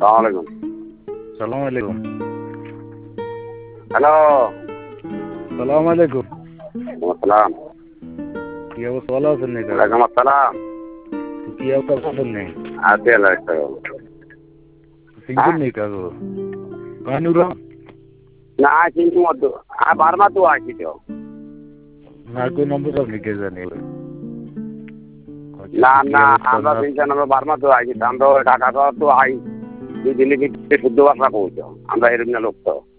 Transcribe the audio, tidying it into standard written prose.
আসসালামু আলাইকুম। সালাম আলাইকুম। হ্যালো। সালাম আলাইকুম। আসসালাম। কি অবস্থা, ভালো আছেন নাকি? ওয়ালাইকুম আসসালাম। কি অবস্থা আছেন নাকি? আছি আল্লাহ চিনছেন নাকি কাকু? কানুরা না কিন্তু মধ্যে বারমা তো আছি তো। না কোন নম্বর আপনি কে জানি? না না আমরা তিনজন আমরা বারমা তো আছি, আমরা ঢাকা শহর তো আই 2 দিনের ভিতরে শুদ্ধ ভাষা পৌঁছ। আমরা এরকম লোক তো